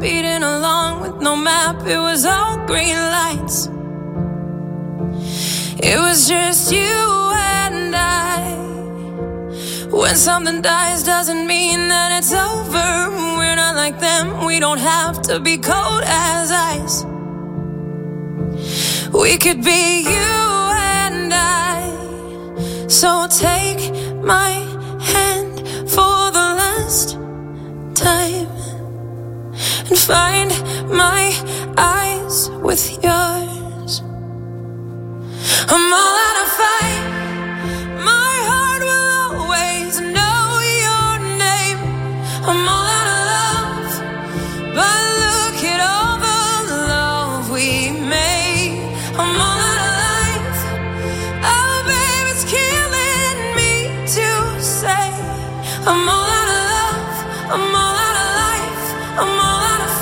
speeding along with no map. It was all green lights. It was just you and I. When something dies doesn't mean that it's over. We're not like them, we don't have to be cold as ice. We could be you and I. So take my hand for the last time and find my eyes with yours. I'm all out of fight. My heart will always know your name. I'm all out of love, but look at all the love we made. I'm all out of life. Oh, babe, it's killing me to say. I'm all out of love. I'm all out of life. I'm all out of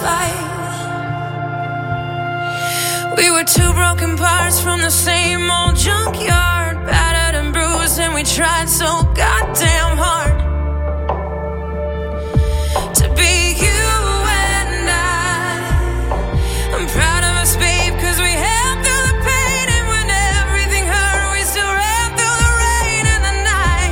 fight. We were two broken parts from the same old junkyard, battered and bruised, and we tried so goddamn hard to be you and I. I'm proud of us, babe, cause we held through the pain, and when everything hurt, we still ran through the rain and the night.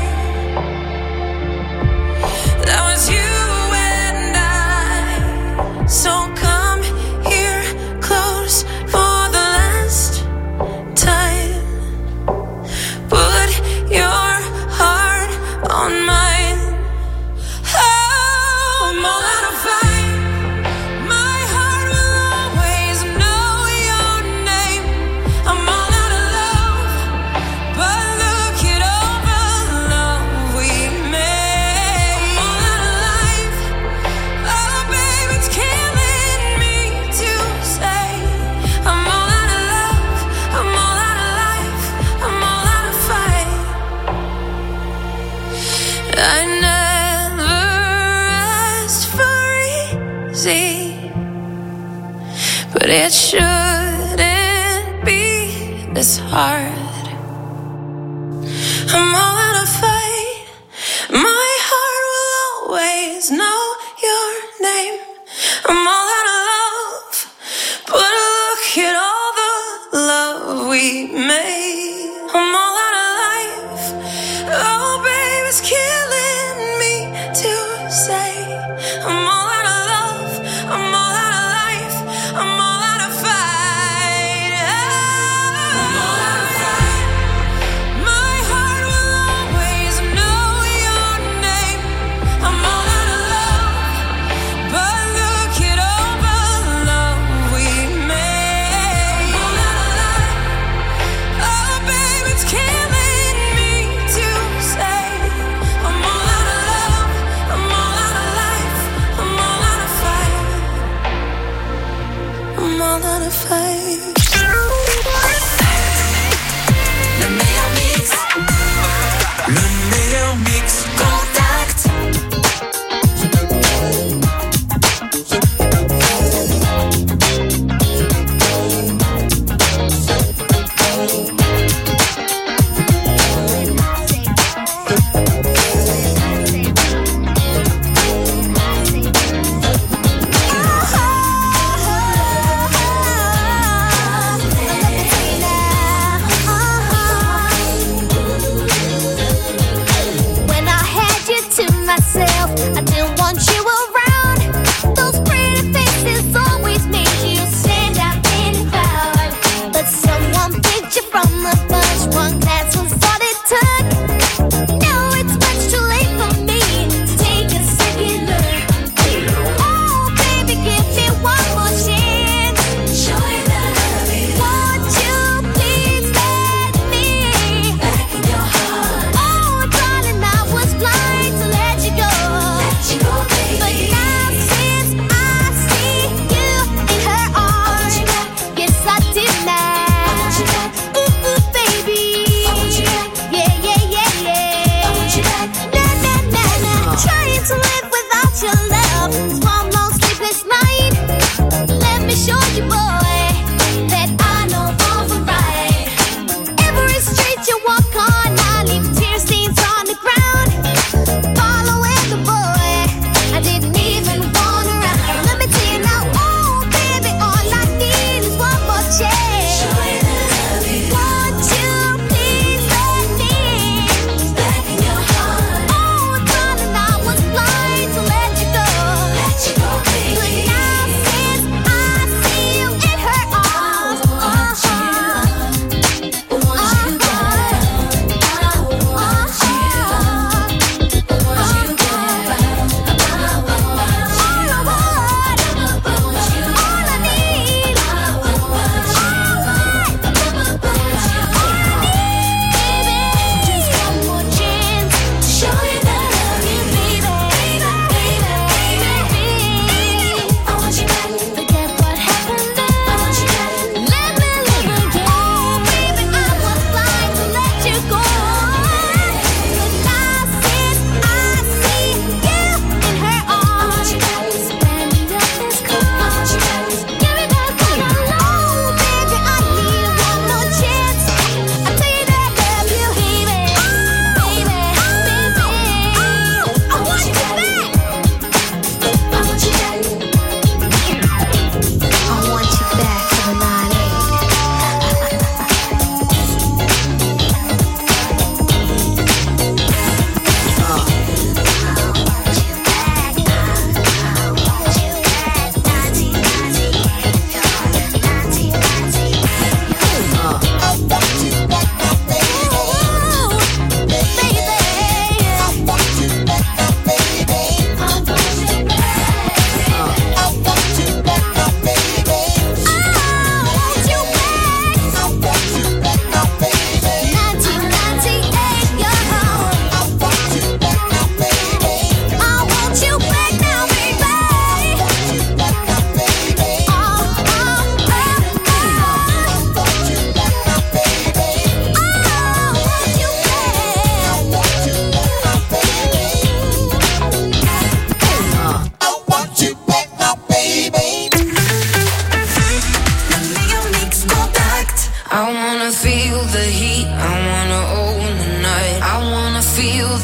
That was you and I. So come here close for the last time. Put your heart on mine. Oh, I'm all out of fight. My heart will always know your name. I'm all out of love, but look at all the love we made. I'm all out of life. Oh, babe, it's killing me to say. I'm all out of love. I'm all out of life. I'm all out of fight. I never asked for easy, but it shouldn't be this hard. I'm all out of fight. My heart will always know your name. I'm all out of love, but look at all the love we made. I'm all out of life. Oh, babe, it's killing me to say. I'm all out of love. I'm all out of life. I'm all out of fight. I'm all out of fight. My heart will always know your name. I'm all out of love, but look at all the love we made. I'm all out of life. Oh, babe, it's killing me to say. I'm all out of love. I'm all out of life. I'm all out of fight. I'm all out of fight. Le meilleur mix. Le meilleur mix. Contact. When I had you to myself, I didn't want you around. Those pretty faces always made you stand out in the crowd. But someone picked you from the bunch. One glance was all it took. Now it's much too late for me to take a second look. Oh, baby, give me one more chance. Show you that I love you. Won't you please let me Back in your heart. Oh, darling, I was blind to let you go. Let you go, baby. But now since I see you in her arms, you back. yes, I did now. I want you back. Ooh, ooh, baby. I want you back. Yeah, yeah, yeah, yeah. I want you back. Na, na, na, na. Trying to live without your love is one more sleepless night. Let me show you, boy, that I know all's alright. Every street you walk on, I leave tear stains on the ground. Following the boy, I didn't even want around. Let me tell you now,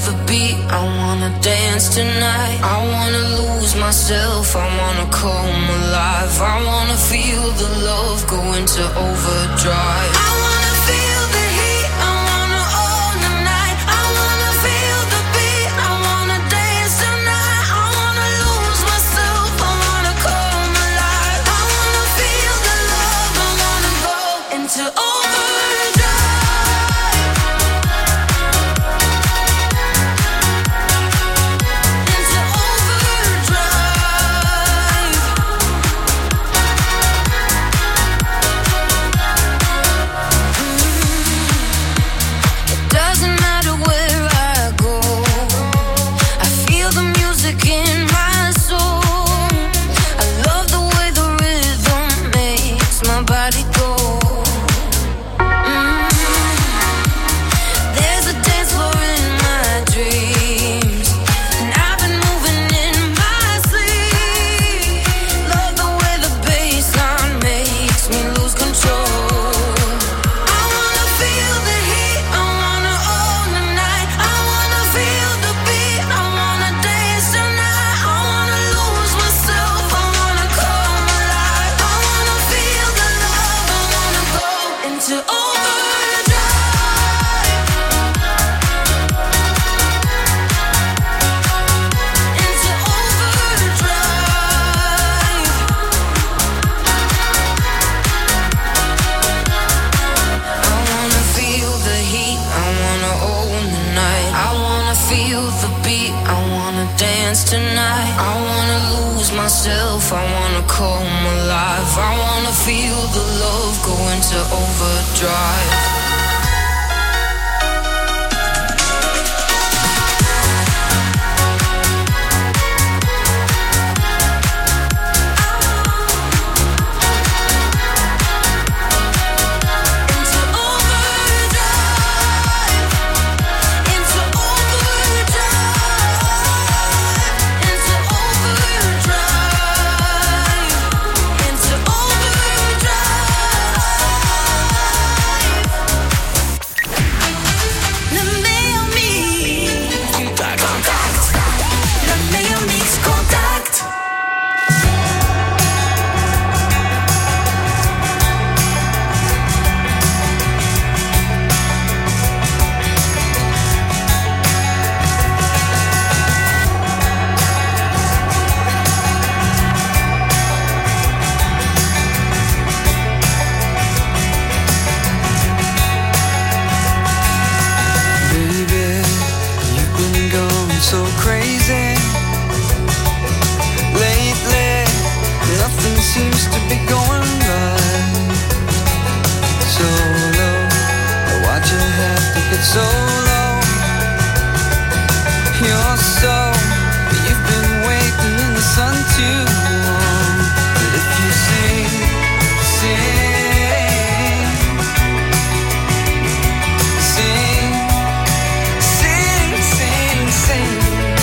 the beat, I wanna dance tonight. I wanna lose myself, I wanna come alive. I wanna feel the love go into overdrive. I wanna feel the heat, I wanna own the night. I wanna feel the beat, I wanna dance tonight. I wanna lose myself, I wanna come alive. I wanna feel the love, I wanna go into overdrive. Tonight, I wanna lose myself, I wanna come alive. I wanna feel the love go into overdrive.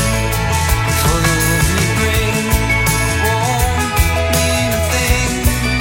For the love you bring won't mean a thing.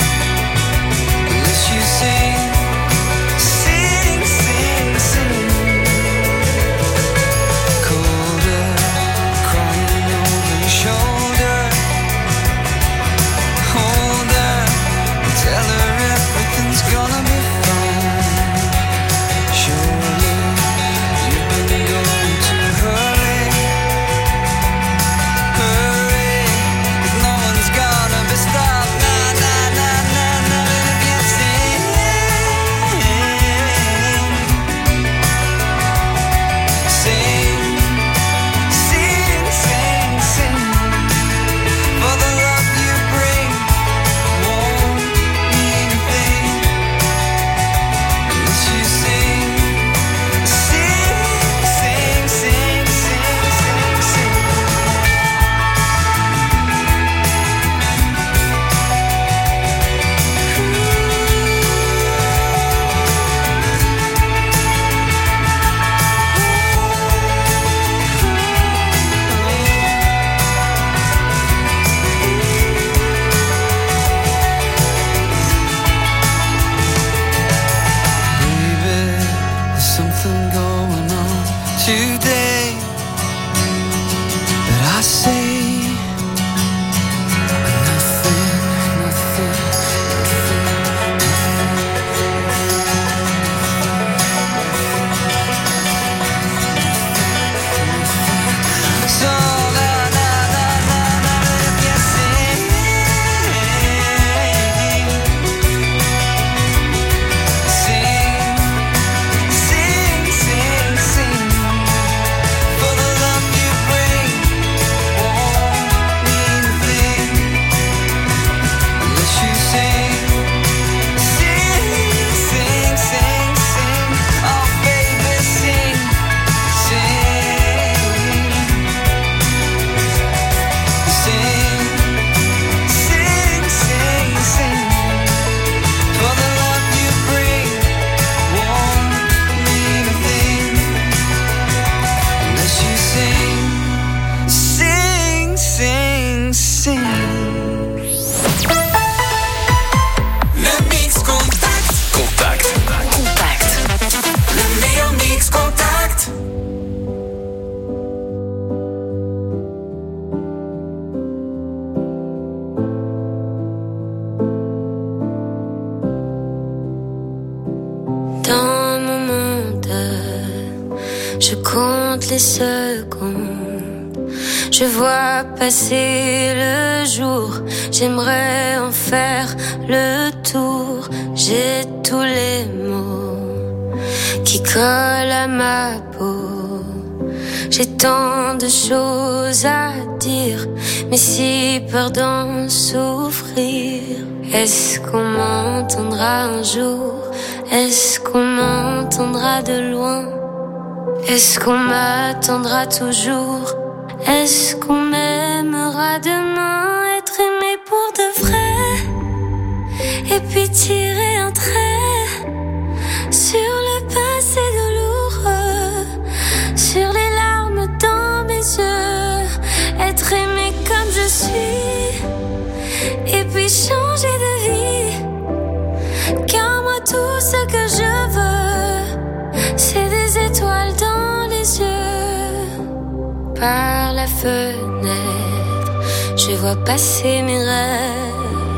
compte les secondes. Je vois passer le jour, j'aimerais en faire le tour. J'ai tous les mots qui collent à ma peau. J'ai tant de choses à dire, mais si peur d'en souffrir. Est-ce qu'on m'entendra un jour? Est-ce qu'on m'entendra de loin? Est-ce qu'on m'attendra toujours? Est-ce qu'on m'aimera demain? Être aimé pour de vrai, et puis tirer un trait sur le passé douloureux, sur les larmes dans mes yeux. Être aimé comme je suis, et puis changer de vie. Car moi tout ce que je veux, c'est des étoiles dans les yeux. Par la fenêtre, je vois passer mes rêves.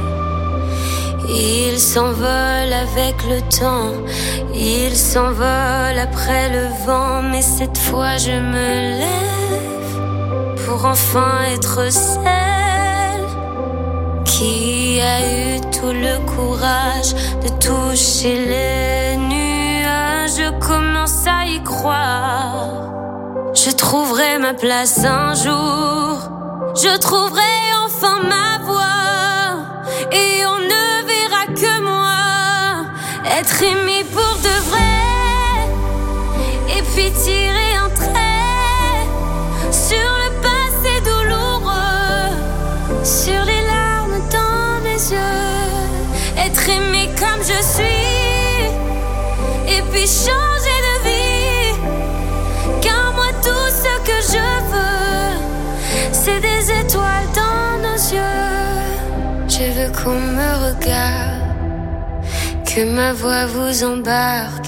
Ils s'envolent avec le temps, ils s'envolent après le vent. Mais cette fois je me lève pour enfin être celle qui a eu tout le courage de toucher les nuages. Je commence à y croire. Je trouverai ma place un jour. Je trouverai enfin ma voix. Et on ne verra que moi. Être aimé pour de vrai. Et puis tirer un trait sur le passé douloureux, sur les larmes dans mes yeux. Être aimé comme je suis, et puis changer de vie. Car moi tout ce que je veux, c'est des étoiles dans nos yeux. Je veux qu'on me regarde, que ma voix vous embarque.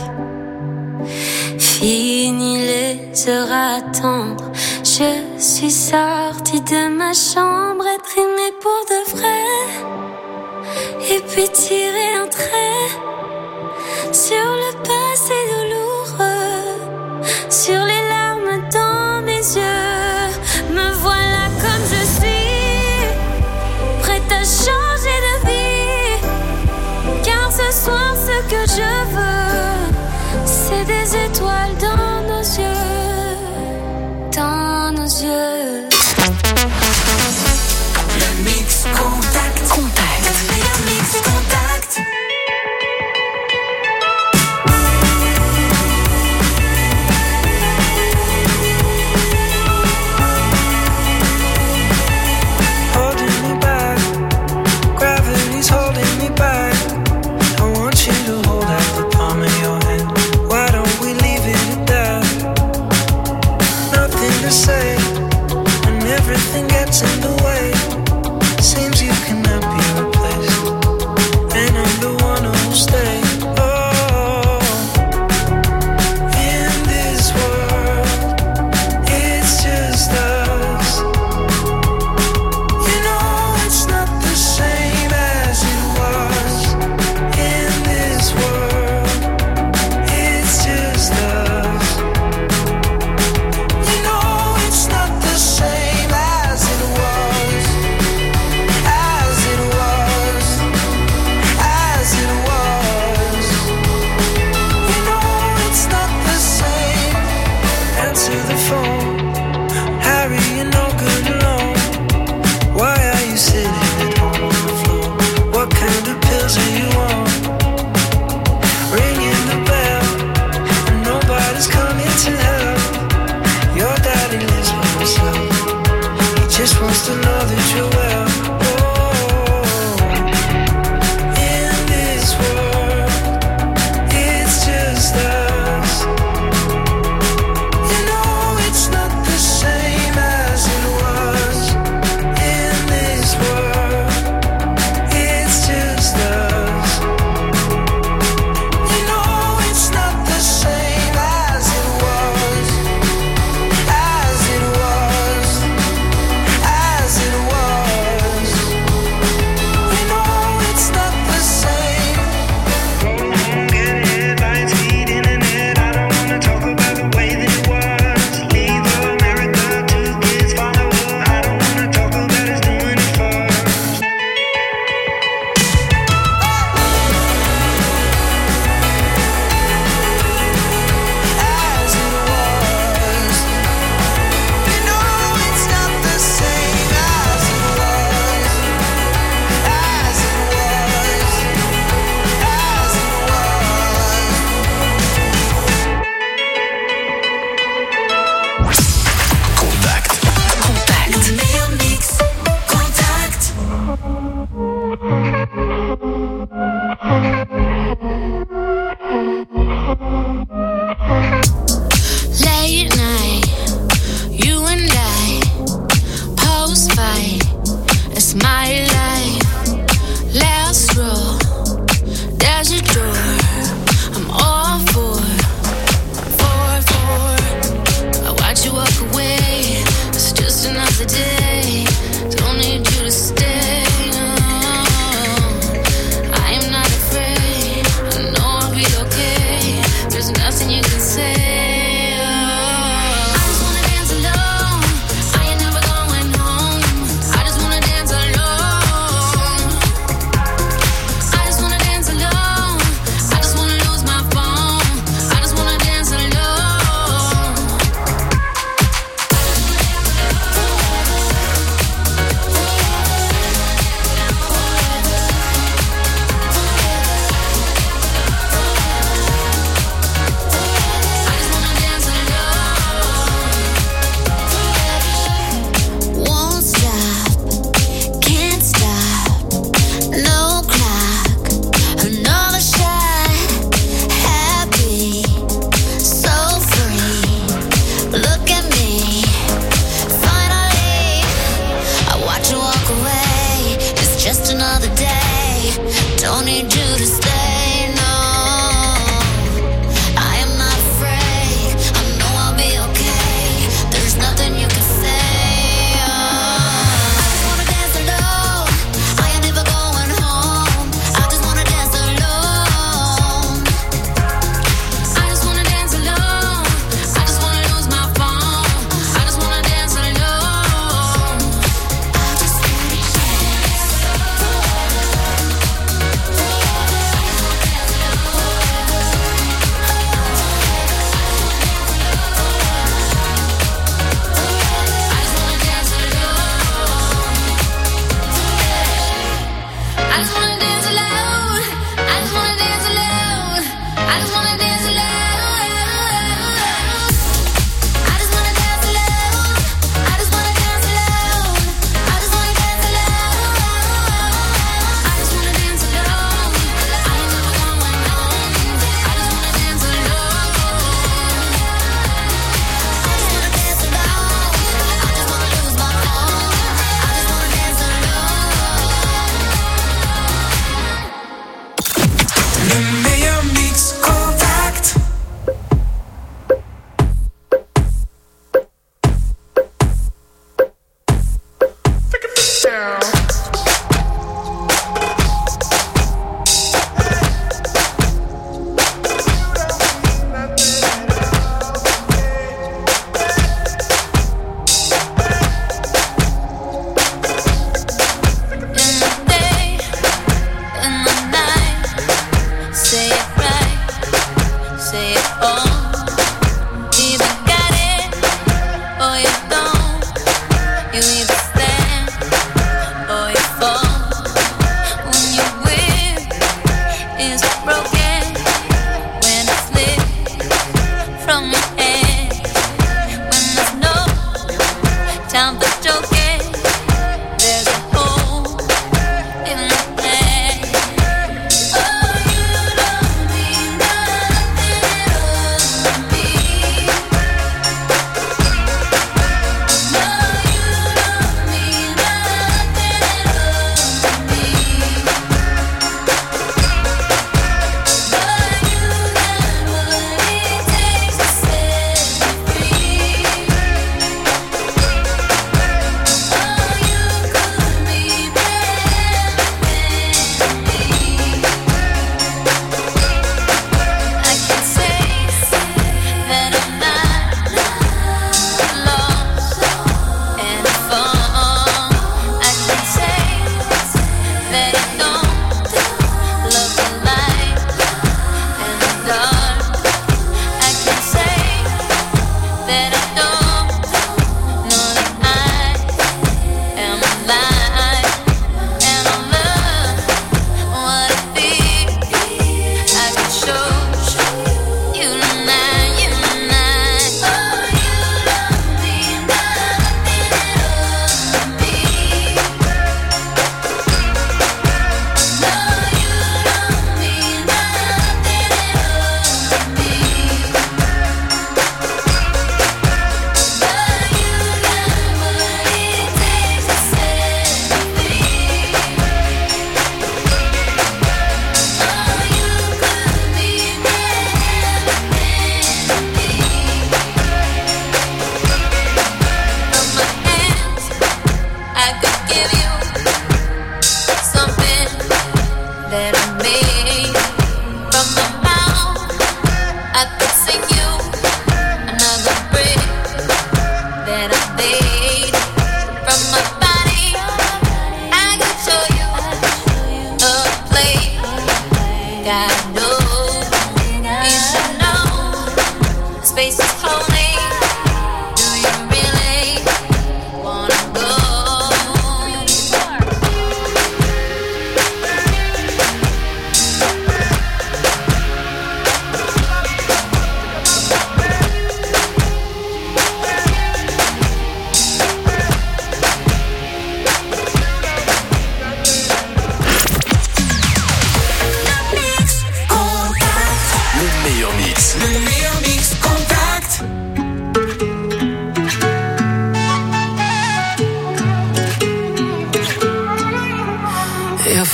Fini les heures à attendre, je suis sortie de ma chambre. Être aimée pour de vrai, et puis tirer un trait sur le passé douloureux, sur les larmes dans mes yeux. Me voilà comme je suis, prête à changer de vie. Car ce soir ce que je veux, c'est des étoiles dans nos yeux, dans nos yeux. Le mix contact. Le meilleur mix contact. don't need you to stay, no. I am not afraid, I know I'll be okay. There's nothing you can say. I just wanna dance alone, I am never going home. I just wanna dance alone. I just wanna dance alone, I just wanna lose my phone. I just wanna dance alone. I just wanna dance alone.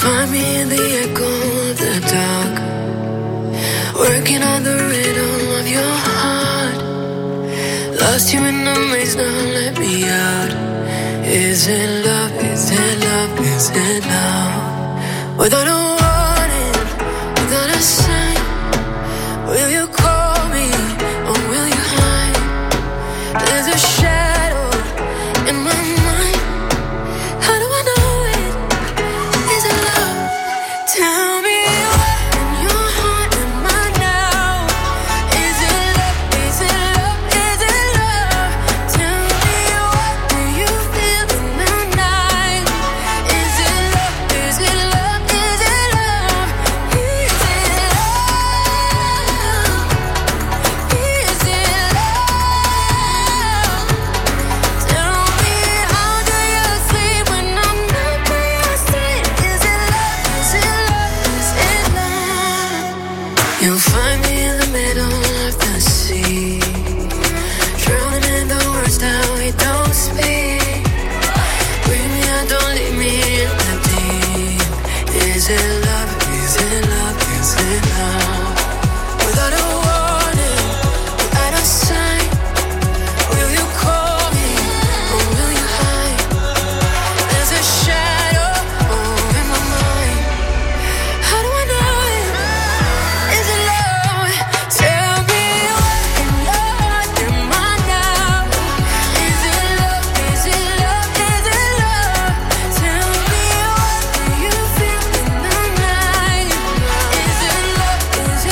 find me in the echo of the dark, working on the rhythm of your heart. Lost you in the maze, now let me out. Is it love, is it love, is it love? Without a warning, without a sign, will you call me or will you hide? There's a shadow in my mind. How do I know it? Is it love? Tell me what in your heart am I now? Is it love? Is it love? Is it love? Tell me what do you feel in the night? Is it love? Is it love? Is it love? Is it love? Is it love? Tell me how do you sleep when I'm not by your side? Is it love? Is it love? Is it love? You'll find me in the middle of the sea, drowning in the words that we don't speak. Bring me out, don't leave me in the deep. Is it love? Is it love? Is it love? Without a warning, without a sign, will you call me or will you hide? There's a shadow over my mind. How do I know it? Is it love? Tell me what in your heart am I now? Is it love? Is it love? Is it love? Tell me what do you feel in the night? Is it love? Is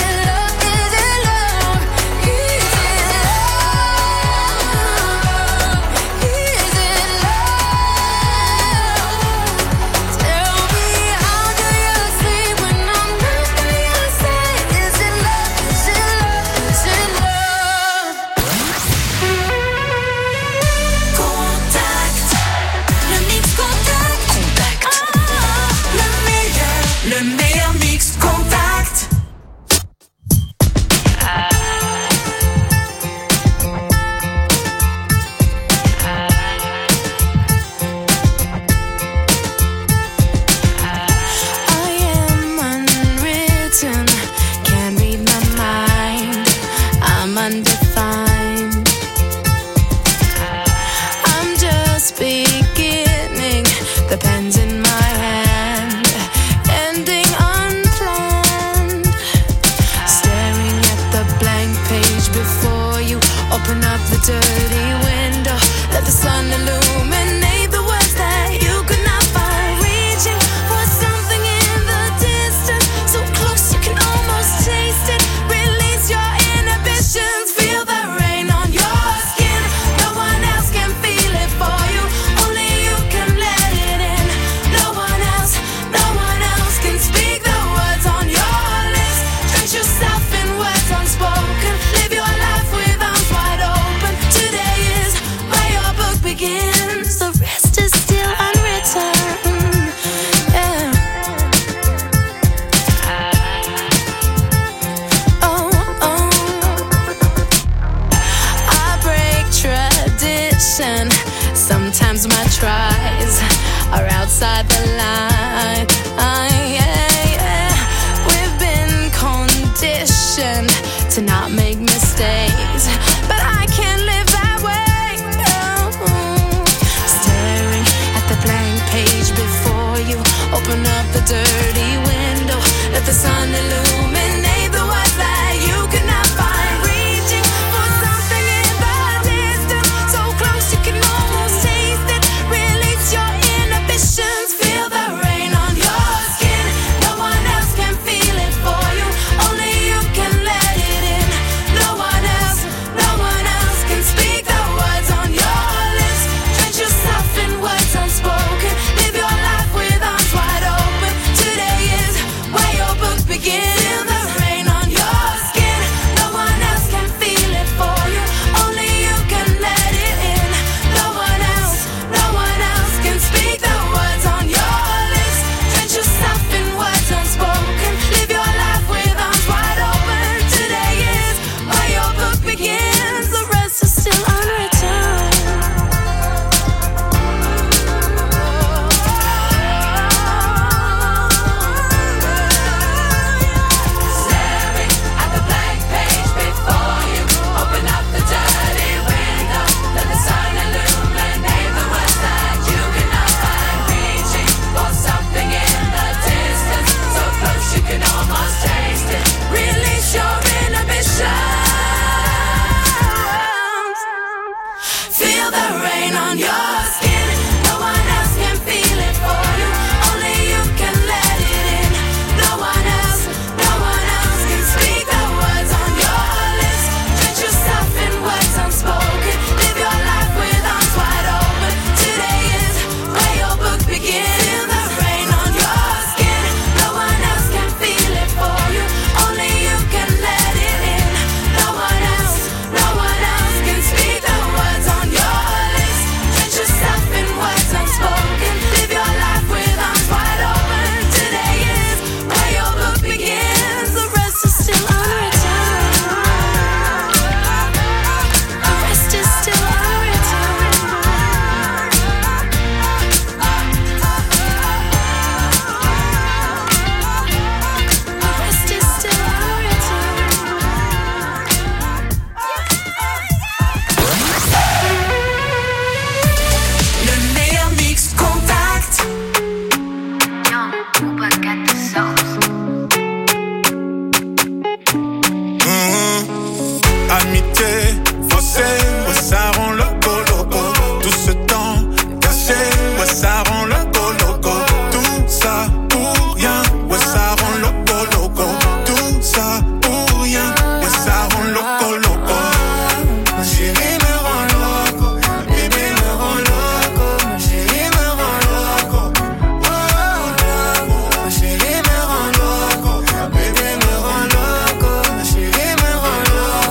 Amitié, faussée, ouais ça rend loco loco. Tout ce temps caché, ouais ça rend loco loco. Tout ça pour rien, ouais ça rend loco loco. Tout ça pour rien, ouais ça rend loco loco. Ma chérie me rend loco, bébé me rend loco. Ma chérie me rend loco, oh loco. Ma chérie me rend loco, bébé me rend loco. Ma chérie me rend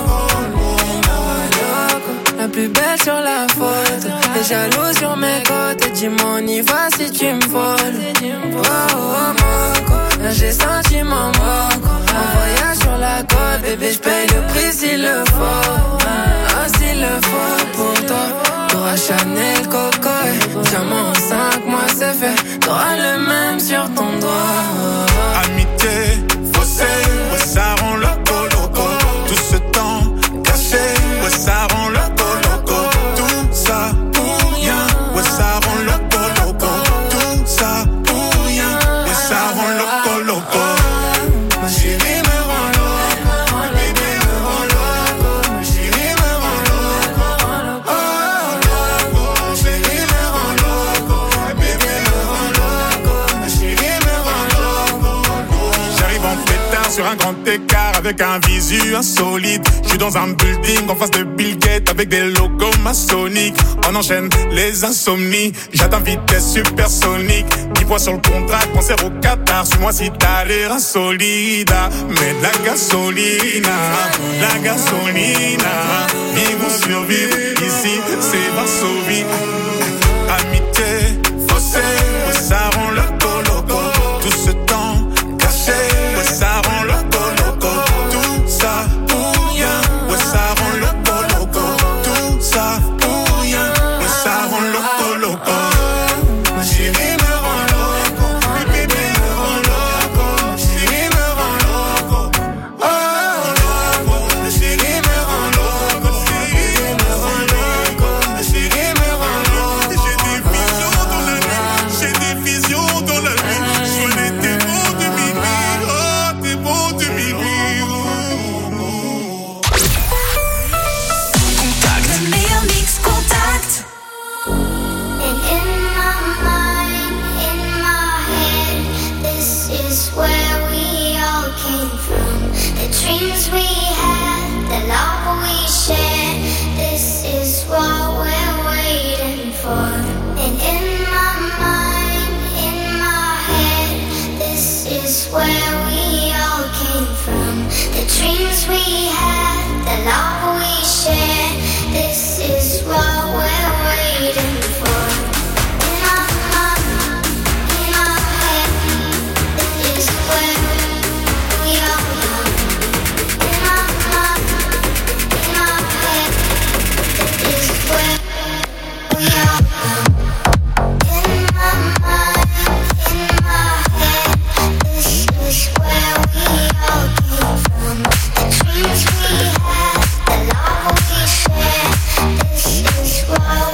loco. La plus belle sur la photo, les jaloux sur mes côtes. Dis-moi on y va si tu me voles. Oh oh moco, là j'ai senti mon moco. Un voyage sur la côte, bébé j'paye le prix s'il le faut. Ah s'il le faut pour toi. T'auras Chanel, Coco et diamant en 5 mois c'est fait. T'auras le même sur ton doigt. Amitié, faussée, ouais ça rend loco loco. Tout ce temps caché, ouais ça rend loco loco. Tout ça pour rien, ouais ça rend loco loco. Tout ça pour rien, ouais ça rend loco loco. Ma chérie me rend loco, bébé me rend loco. Ma chérie me rend loco, oh loco. Ma chérie me rend loco, bébé me rend loco. Ma chérie me rend loco. J'arrive en pétard sur un grand écart avec un visu insolite. J'suis dans un building en face de Bill Gates avec des logos maçonniques. On enchaîne les insomnies, j'atteins vitesse supersonique. 10 points sur le contrat, concert au Qatar. Suis-moi si t'as l'air insolide. Mais de la gasolina, la gasolina. Vivre ou survivre, ici c'est Varsovie. Amitié, faussée, ouais ça rend loco loco. Tout ce temps caché, ouais ça rend loco loco. Tout ça pour rien, ouais ça rend loco loco. Tout ça pour rien, ouais ça rend loco loco. Ma chérie me rend loco, bébé me rend loco. Ma chérie me rend loco, oh loco. Ma chérie me rend loco, bébé me rend loco. Ma chérie me rend loco. J'ai des visions dans la nuit, je connais tes mots de minuit, oh tes mots de minuit. Le meilleur mix contact. And in my mind, in my head, this is where we all came from. The dreams we had, the love we shared, this is what we're waiting for. And in my mind, in my head, this is where we all came from. The dreams we had, the love we shared, this is what we're waiting for. In my mind, in my head, this is where we all come. In my mind, in my head, this is where we all come. In my mind, in my head, this is where we all came from. The dreams we had, the love we shared, this is what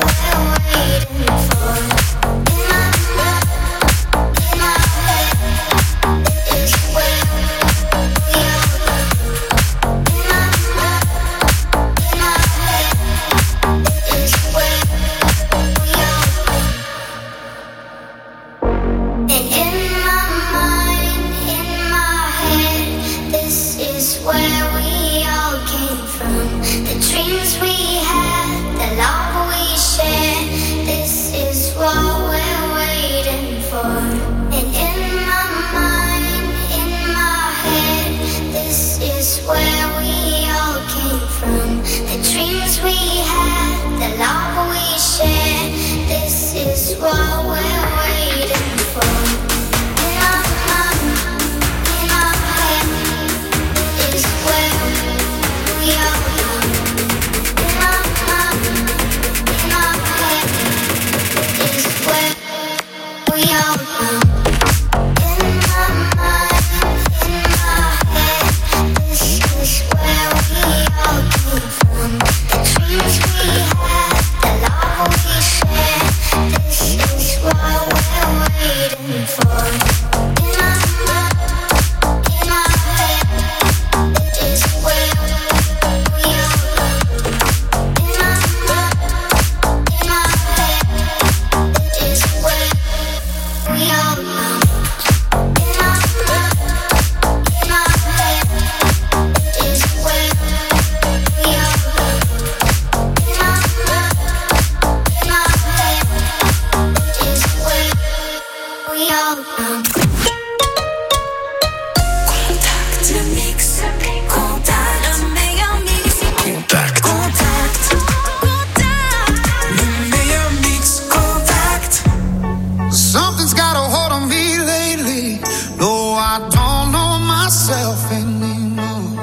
don't know myself anymore.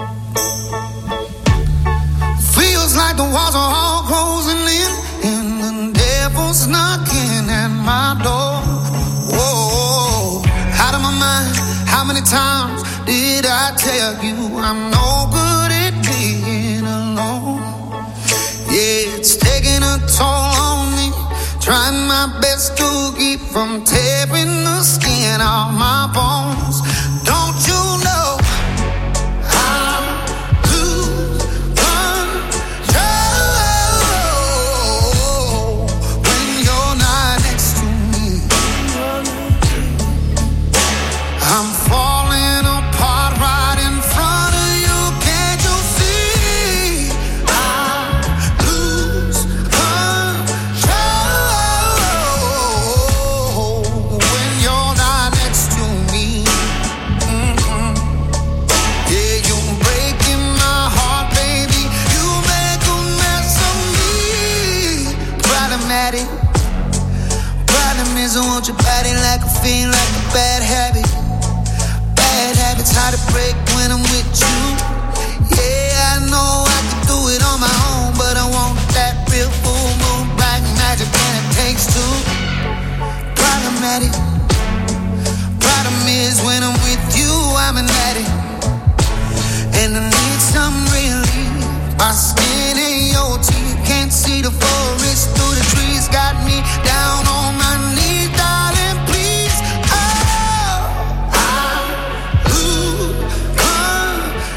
Feels like the walls are all closing in, and the devil's knocking at my door. Whoa, out of my mind. How many times did I tell you I'm no good at being alone? Yeah, it's taking a toll on me. Trying my best to keep from tearing the skin off my bones. Don't you know I lose control when you're not next to me? I'm falling apart right in front of you. Can't you see? I lose control when you're not next to me. Yeah, you're breaking my heart, baby. You make a mess of me. Problematic. Problem is I want your body like a fiend, like a bad habit. Bad habits hard to break when I'm with you. Yeah, I know I can do it on my own, but I want that real full moon black magic, and it takes two. Problematic. Problem is when I'm with you, I'm an addict, and I need some relief. My skin ain't your teeth, can't see the forest through the trees. Got me down on my knees, darling, please. Oh, I lose control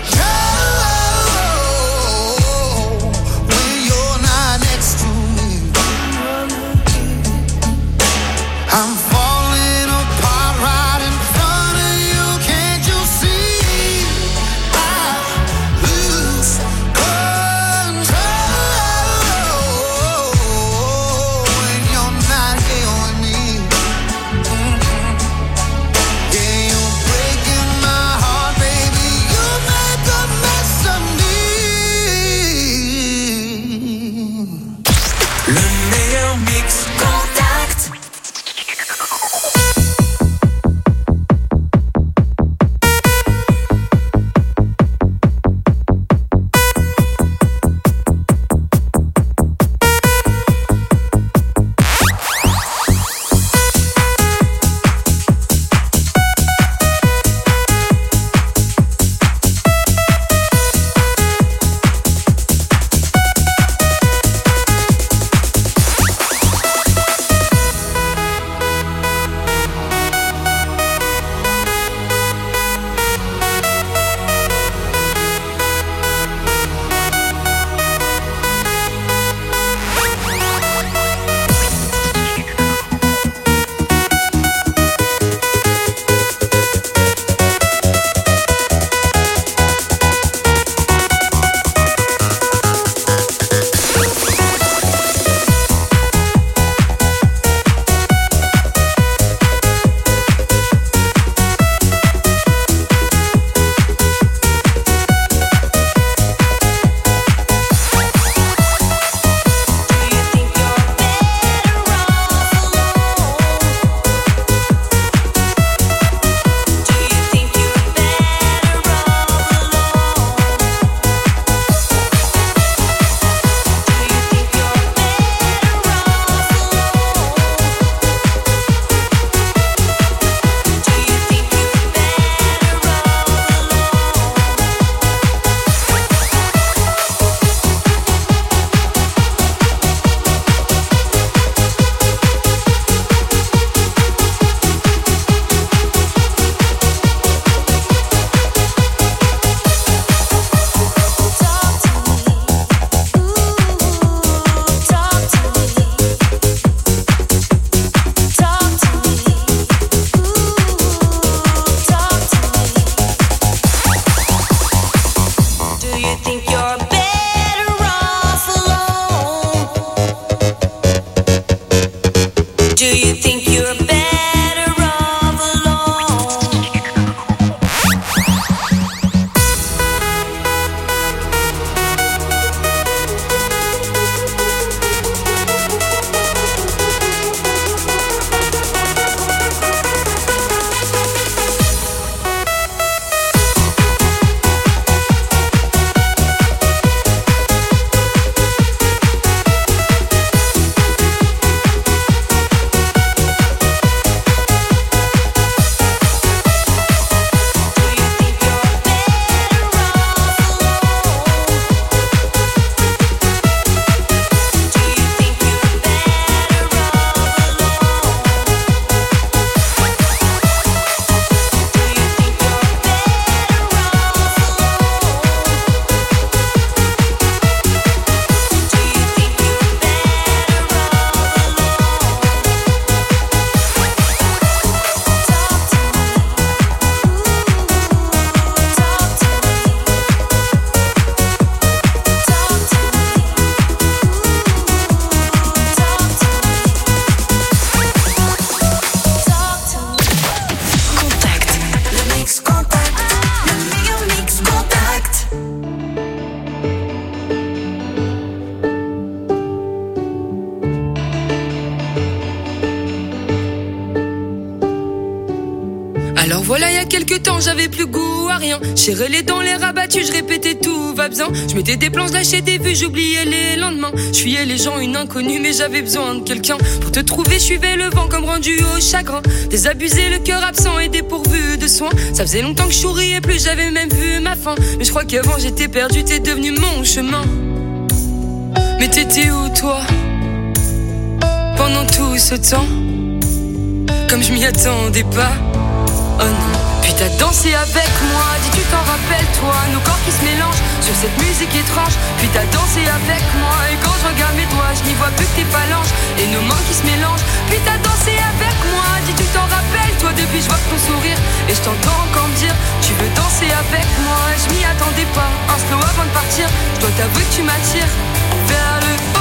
quelques temps, j'avais plus goût à rien. J'irais les dents, les rabattus, je répétais tout va bien. Je mettais des planches, lâchais des vues, j'oubliais les lendemains. Je fuyais les gens, une inconnue, mais j'avais besoin de quelqu'un. Pour te trouver, je suivais le vent comme rendu au chagrin. Désabusé, le cœur absent et dépourvu de soins. Ça faisait longtemps que je souriais plus, j'avais même vu ma fin. Mais je crois qu'avant j'étais perdu, t'es devenu mon chemin. Mais t'étais où toi pendant tout ce temps? Comme je m'y attendais pas. Oh non. Puis t'as dansé avec moi, dis tu t'en rappelles toi. Nos corps qui se mélangent sur cette musique étrange. Puis t'as dansé avec moi, et quand je regarde mes doigts, je n'y vois plus que tes phalanges et nos mains qui se mélangent. Puis t'as dansé avec moi, dis tu t'en rappelles toi. Depuis je vois ton sourire et je t'entends encore me dire tu veux danser avec moi. Je m'y attendais pas, un slow avant de partir. Je dois t'avouer que tu m'attires vers le haut.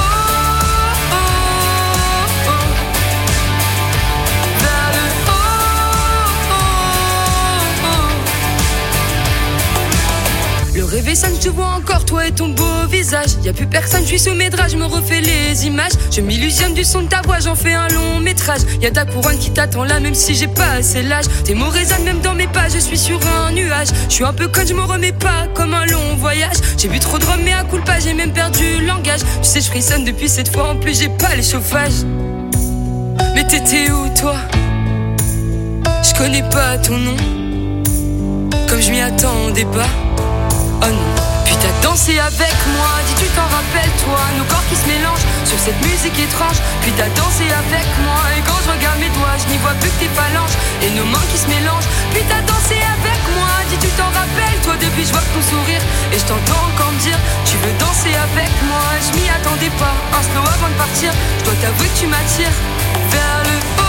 Le réveil sonne, je te vois encore, toi et ton beau visage. Y'a plus personne, je suis sous mes draps, je me refais les images. Je m'illusionne du son de ta voix, j'en fais un long métrage. Y'a ta couronne qui t'attend là, même si j'ai pas assez l'âge. Tes mots résonnent même dans mes pas, je suis sur un nuage. Je suis un peu conne, je me remets pas comme un long voyage. J'ai bu trop de rhum, mais à coup de pas, j'ai même perdu le langage. Tu sais, je frissonne depuis cette fois, en plus j'ai pas les chauffages. Mais t'étais où toi? Je connais pas ton nom, comme je m'y attendais pas. Oh non. Puis t'as dansé avec moi, dis tu t'en rappelles toi. Nos corps qui se mélangent sur cette musique étrange. Puis t'as dansé avec moi, et quand je regarde mes doigts, je n'y vois plus que tes phalanges et nos mains qui se mélangent. Puis t'as dansé avec moi, dis tu t'en rappelles toi. Depuis je vois ton sourire et je t'entends encore me dire tu veux danser avec moi. Je m'y attendais pas, un slow avant de partir. Je dois t'avouer que tu m'attires vers le haut.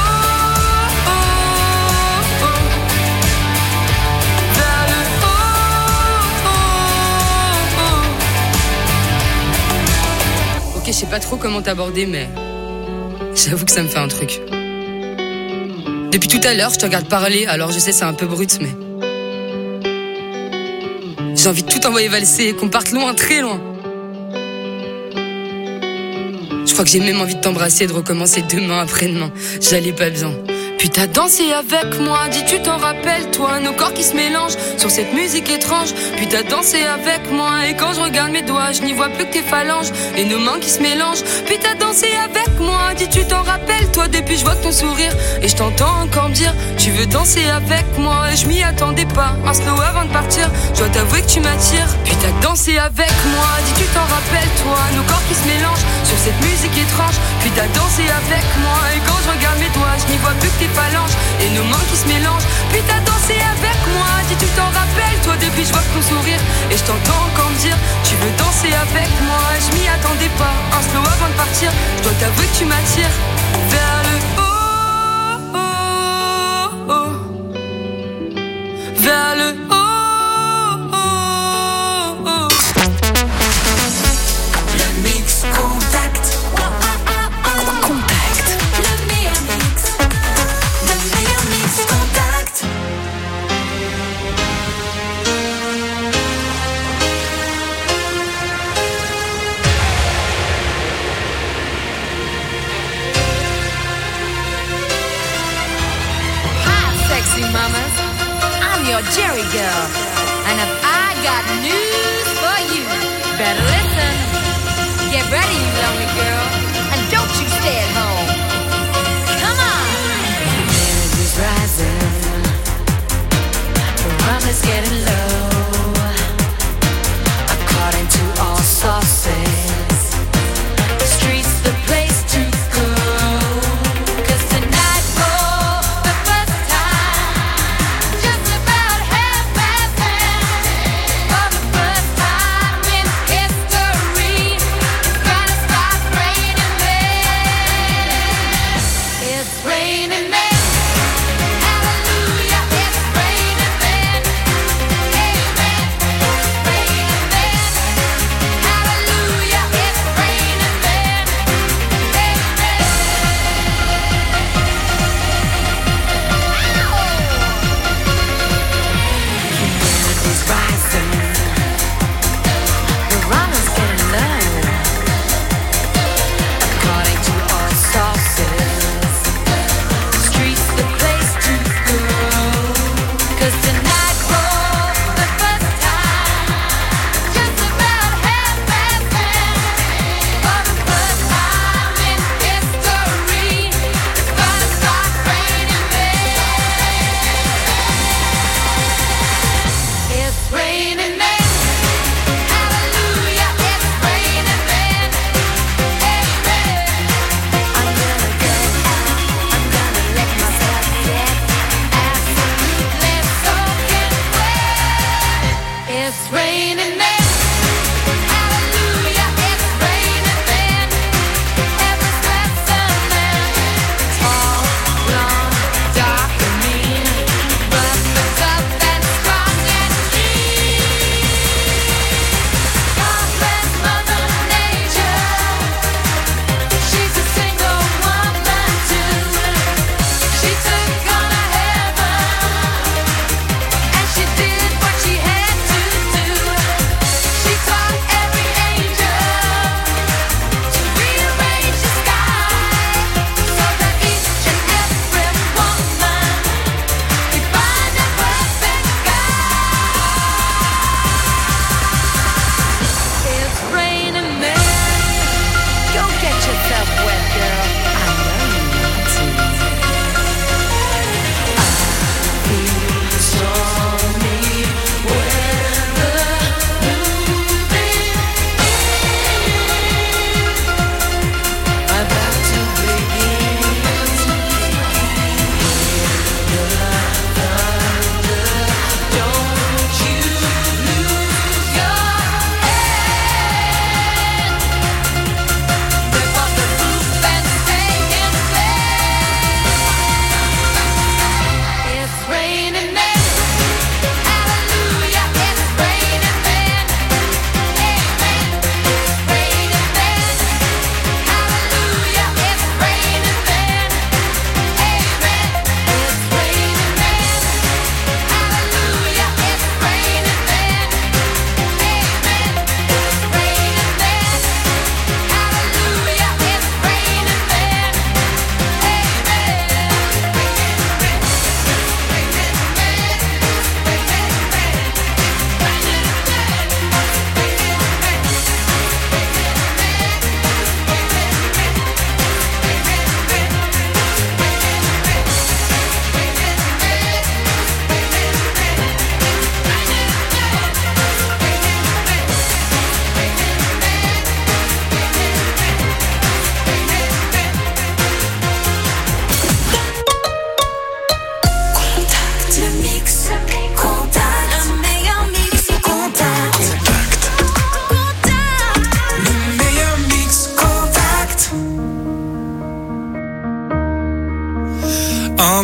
Je sais pas trop comment t'aborder, mais j'avoue que ça me fait un truc. Depuis tout à l'heure, je te regarde parler, alors je sais c'est un peu brut, mais j'ai envie de tout envoyer valser et qu'on parte loin, très loin. Je crois que j'ai même envie de t'embrasser et de recommencer demain après-demain. J'allais pas bien. Puis t'as dansé avec moi, dis tu t'en rappelles toi. Nos corps qui se mélangent sur cette musique étrange. Puis t'as dansé avec moi, et quand je regarde mes doigts, je n'y vois plus que tes phalanges et nos mains qui se mélangent. Puis t'as dansé avec moi, dis tu t'en rappelles toi. Depuis je vois ton sourire et je t'entends encore me dire tu veux danser avec moi. Et je m'y attendais pas, un slow avant de partir. Je dois t'avouer que tu m'attires. Puis t'as dansé avec moi, dis tu t'en rappelles toi. Nos corps qui se mélangent sur cette musique étrange. Puis t'as dansé avec moi, et quand je regarde mes doigts, je n'y vois plus que tes phalanges et nos mains qui se mélangent. Puis t'as dansé avec moi, dis tu t'en rappelles toi. Depuis je vois ton sourire et je t'entends encore me dire tu veux danser avec moi. Je m'y attendais pas, un slow avant de partir. Je dois t'avouer que tu m'attires vers le haut, vers le haut. Le mix contact. Contact. Le meilleur mix. Le meilleur mix contact. Hi, sexy mamas. I'm your Jerry girl. And if I got news for you, better listen. Get ready, you lonely girl. And don't you stay at home. Come on. Energy's rising. The rum is getting low. According to all sources, the street's the place to go. 'Cause tonight for the first time, just about 10:30, for the first time in history, it's gonna start raining men. It's raining men. Hallelujah, it's raining men.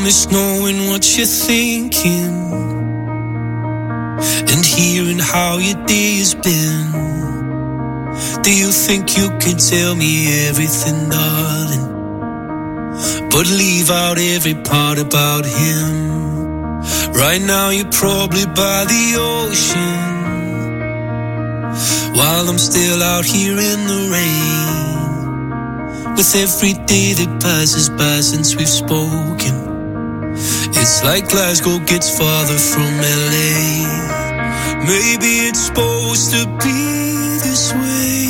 miss knowing what you're thinking and hearing how your day has been. Do you think you can tell me everything, darling, but leave out every part about him? Right now you're probably by the ocean, while I'm still out here in the rain. With every day that passes by since we've spoken, it's like Glasgow gets farther from LA. Maybe it's supposed to be this way,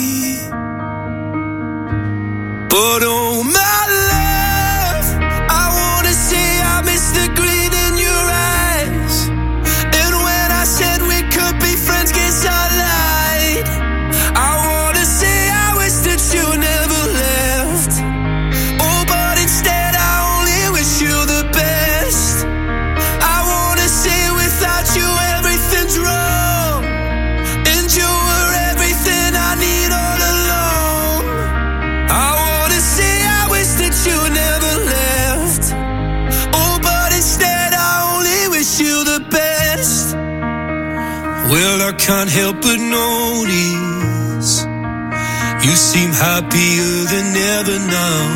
but oh my love, I wanna say I miss the green in your eyes. And when I said we could be friends, guess I lied. I wanna say I wish that you never left. Oh, but instead I only wish you the best. I wanna say without you everything's wrong, and you were everything I need all along. I wanna say I wish that you never left. Oh, but instead I only wish you the best. Well, I can't help but notice you seem happier than ever now,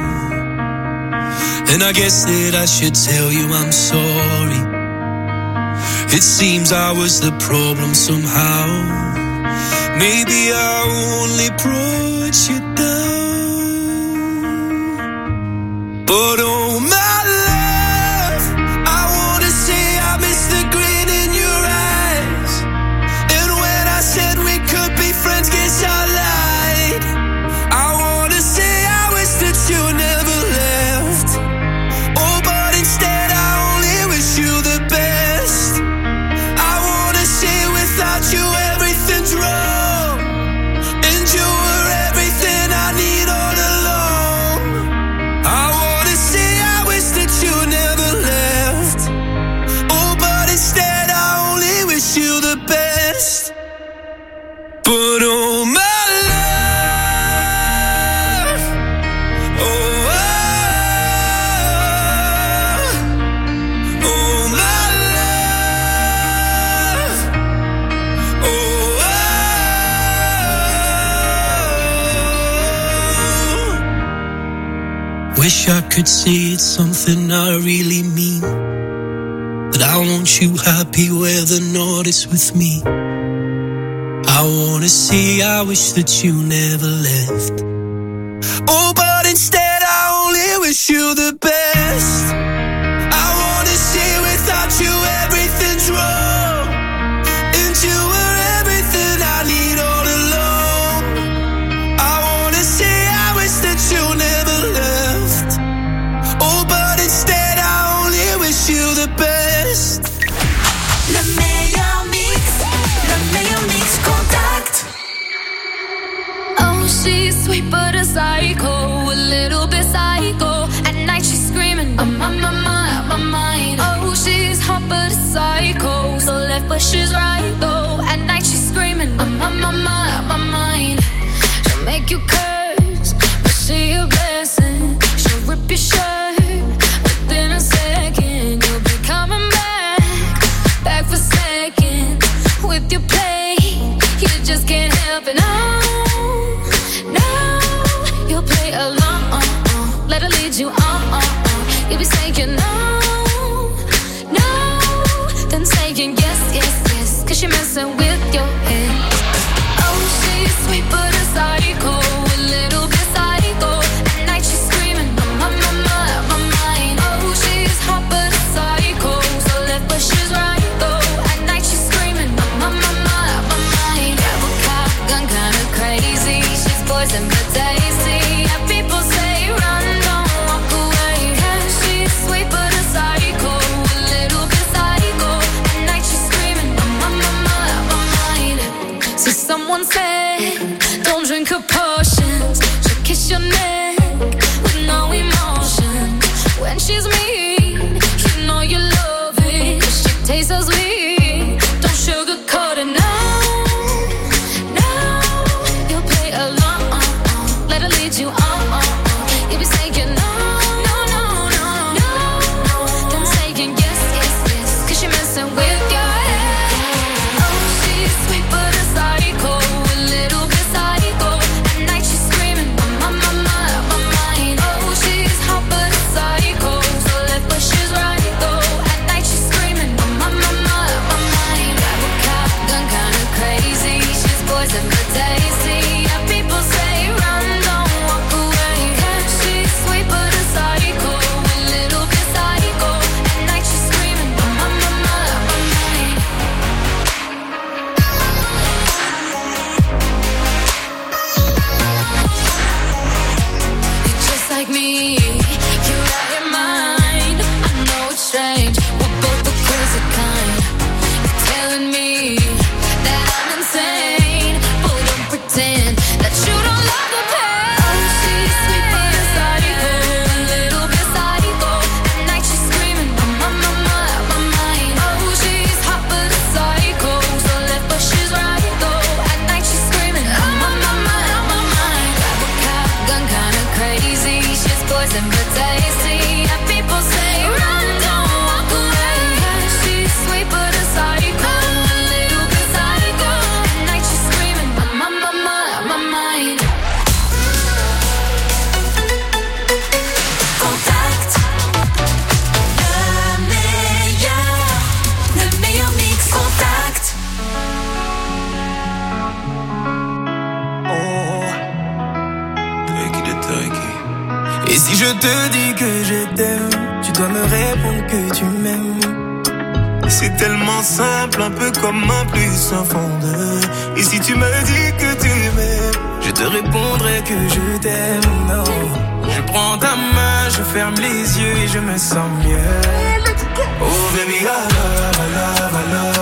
and I guess that I should tell you I'm sorry. It seems I was the problem somehow. Maybe I only brought you down, but oh my love, I wanna say I miss the green in your eyes. And when I said we could be friends, guess I lied. I wanna say I wish that you never left. Oh, but instead I only wish you the best. I wanna say without you everything's wrong, and you were everything I need all along. I wanna say I wish that you never left. Oh, but instead I only wish you the best. But oh my love, oh, oh my love, oh, wish I could say it's something I really mean, that I want you happy whether or not it's with me. I wanna say I wish that you never left. Oh, but instead I only wish you the best. I wanna say without you everything's wrong, and you were everything I need all along. I wanna say I wish that you never left. Oh, but instead I only wish you the best. Le meilleur mix contact. Oh, she's sweet but a psycho, a little bit psycho. At night she's screaming, I'm on my mind. Oh, she's hot but a psycho, so left but she's right though. At night she's screaming, I'm on my mind. She'll make you curse, but she a blessing. She'll rip your shirt within a second. You'll be coming back for second with your play. You just can't help it, no. You'll play along, let her lead you on. You'll be saying no, then saying yes, cause you're messing with your head. Oh, she's sweet but a psycho, a little bit psycho. At night she's screaming, I'm on my mind. Oh, she's hot but a psycho, so left but she's right though. At night she's screaming, I'm on my mind. Grab a cop gun, kinda crazy. She's poison but tasty. Yeah, people say run, don't walk away. Yeah, she's sweet but a psycho, a little bit psycho. At night she's screaming, I'm on my mind. So someone said, don't drink her potions. She'll kiss your neck with no emotion. When she's mean, you know you love it, 'cause she tastes so sweet. Don't sugarcoat it, no. You'll play along, let her lead you on. You'll be saying no, je te dis que je t'aime, tu dois me répondre que tu m'aimes. C'est tellement simple, un peu comme un plus un fond de. Et si tu me dis que tu m'aimes, je te répondrai que je t'aime. No. Je prends ta main, je ferme les yeux et je me sens mieux. Oh baby, I love, I love, I love.